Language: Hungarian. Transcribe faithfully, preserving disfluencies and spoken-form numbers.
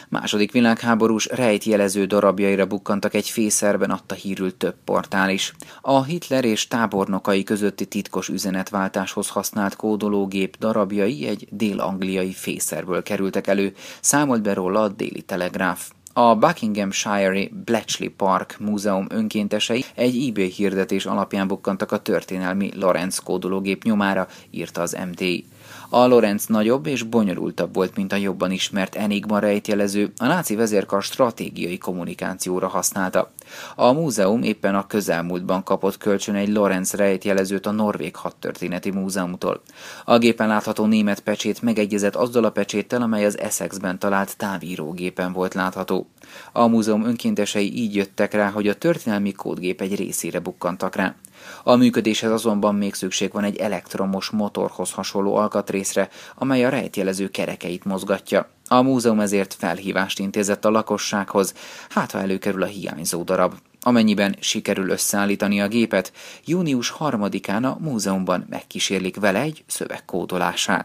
Második világháborús rejtjelező darabjaira bukkantak egy fészerben, adta hírül több portál is. A Hitler és tábornokai közötti titkos üzenetváltáshoz használt kódológép darabjai egy dél-angliai fészerből kerültek elő, számolt be róla a Daily Telegraph. A Buckinghamshire-i Bletchley Park Múzeum önkéntesei egy eBay hirdetés alapján bukkantak a történelmi Lorenz kódológép nyomára, írta az em té i. A Lorenz nagyobb és bonyolultabb volt, mint a jobban ismert Enigma rejtjelező, a náci vezérkar stratégiai kommunikációra használta. A múzeum éppen a közelmúltban kapott kölcsön egy Lorenz rejtjelezőt a Norvég Hadtörténeti Múzeumtól. A gépen látható német pecsét megegyezett azzal a pecséttel, amely az Essexben talált távírógépen volt látható. A múzeum önkéntesei így jöttek rá, hogy a történelmi kódgép egy részére bukkantak rá. A működéshez azonban még szükség van egy elektromos motorhoz hasonló alkatrészre, amely a rejtjelező kerekeit mozgatja. A múzeum ezért felhívást intézett a lakossághoz, hát ha előkerül a hiányzó darab. Amennyiben sikerül összeállítani a gépet, június harmadikán a múzeumban megkísérlik vele egy szöveg kódolását.